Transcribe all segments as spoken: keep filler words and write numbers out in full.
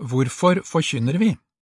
Hvorfor forkynner vi?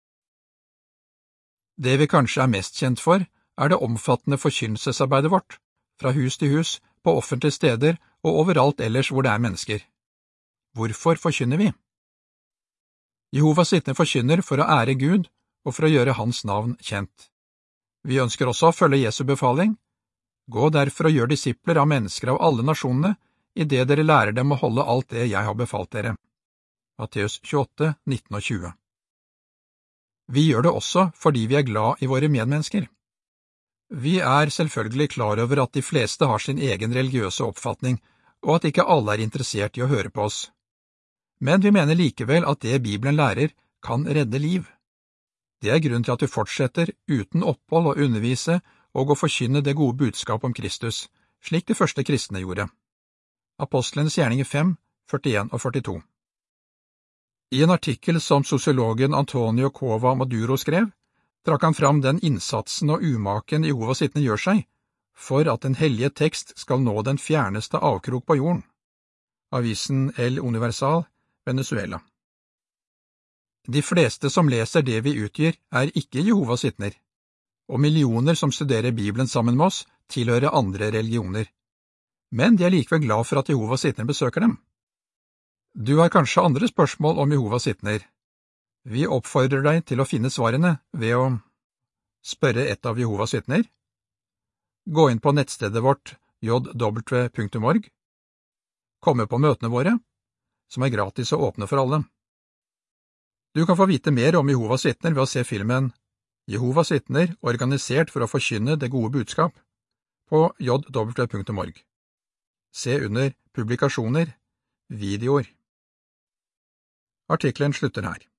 Det vi kanskje er mest kjent for, er det omfattende forkynnelsesarbeidet vårt, fra hus til hus, på offentlige steder og overalt ellers hvor det er mennesker. Hvorfor forkynner vi? Jehovas vitner forkynner for å ære Gud og for å gjøre hans navn kjent. Vi ønsker også å følge Jesu befaling. Gå derfor og gjør disipler av mennesker av alle nasjonene, i det dere lærer dem å holde alt det jeg har befalt dere. Matteus tjueåtte, nitten og tjue. Vi gjør det også fordi vi er glad i våre medmennesker. Vi er selvfølgelig klar over at de fleste har sin egen religiøse oppfatning, og at ikke alle er interessert i å høre på oss. Men vi mener likevel at det Bibelen lærer kan redde liv. Det er grunnen til at vi fortsetter uten opphold å undervise og å forkynne det gode budskap om Kristus, slik de første kristne gjorde. Apostlenes gjerninger fem, førtien og førtito. I en artikkel som sosiologen Antonio Cova Maduro skrev, trakk han fram den innsatsen og umaken Jehovas vitner gjør seg, for at den hellige tekst skal nå den fjerneste avkrok på jorden. Avisen El Universal, Venezuela. De fleste som leser det vi utgir, er ikke Jehovas vitner, og millioner som studerer Bibelen sammen med oss, tilhører andre religioner. Men de er likevel glad for at Jehovas vitner besøker dem. Du har kanskje andre spørsmål om Jehovas vitner. Vi oppfordrer deg til å finne svarene ved å spørre et av Jehovas vitner, gå inn på nettstedet vårt j w punktum org, komme på møtene våre, som er gratis og åpne for alle. Du kan få vite mer om Jehovas vitner ved å se filmen Jehovas vitner, organisert for å forkynne det gode budskap, på j w punktum org. Se under publikasjoner, videoer. Artikkelen slutter her.